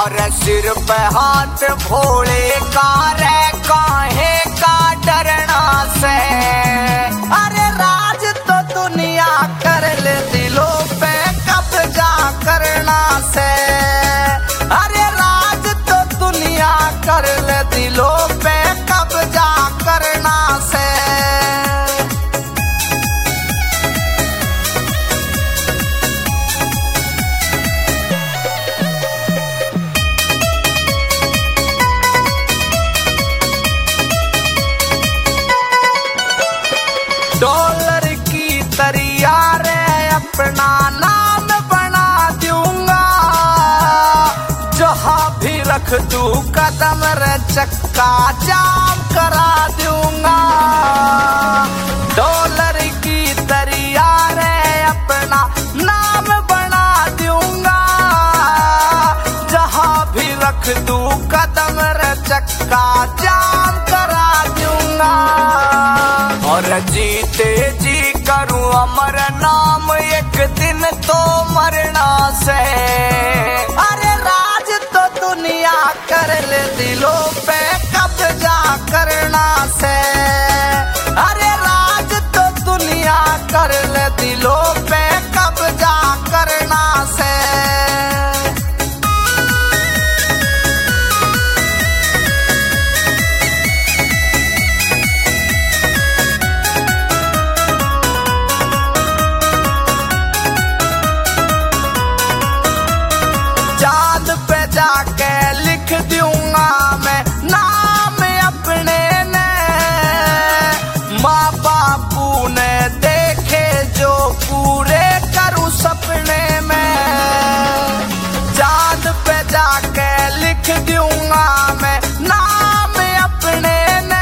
और सिर पे हाथ भोले का रे काहे का डरना से। अरे राज तो दुनिया कर ले दिलों पे कब्जा करना से। अरे राज तो दुनिया कर ले दिलों पे कब्जा करना से। डॉलर की तरिया रे अपना नाम बना दूंगा। जहां भी रख दूं कदम रे चक्का जाम करा दूंगा। डॉलर की तरिया रे अपना नाम बना दूंगा। जहां भी रख दूं कदम रे चक्का जाम करा दूंगा। और जीते जी करूं अमर नाम एक दिन तो मरना से। अरे राज तो दुनिया कर ले दिलों पे कब्जा करना से। अरे राज तो दुनिया कर ले दिलों पे कब्जा करना से। चांद पे जाके लिख दूंगा मैं नाम अपने ने। माँ बापू ने देखे जो पूरे करूं सपने में। चांद पे जाके लिख दूंगा मैं नाम अपने ने।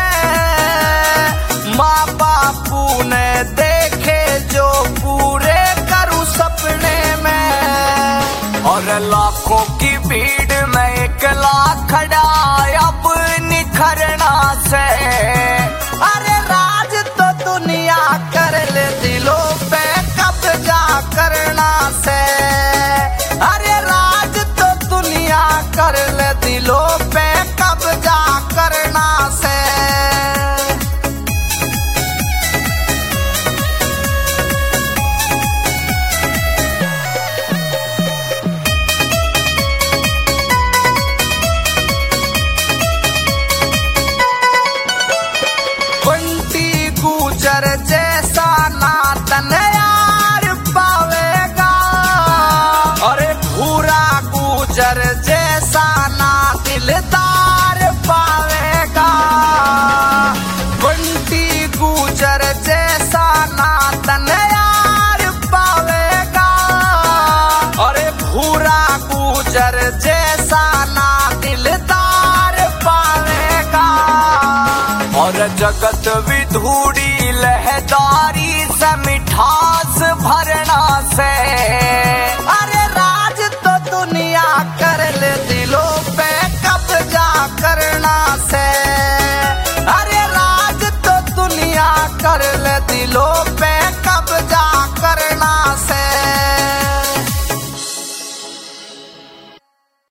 माँ बापू ने देखे जो पूरे करूं सपने में। और लाखों की भीड़ में एक लाख खड़ा अब निखरना से। अरे राज तो दुनिया कर ले दिलों पे कब्जा करना से। अरे राज तो दुनिया कर ले दिलों पे कब्जा करना से। गुजर जैसा नातन यार पावेगा। अरे भूरा गुजर जैसा ना दिलदार पावेगा। बंटी गुजर जैसा नातन यार पावेगा। अरे भूरा गुजर जैसा ना दिलदार पावेगा। और जगत विधूड़ी लहदारी से मिठास भरना से।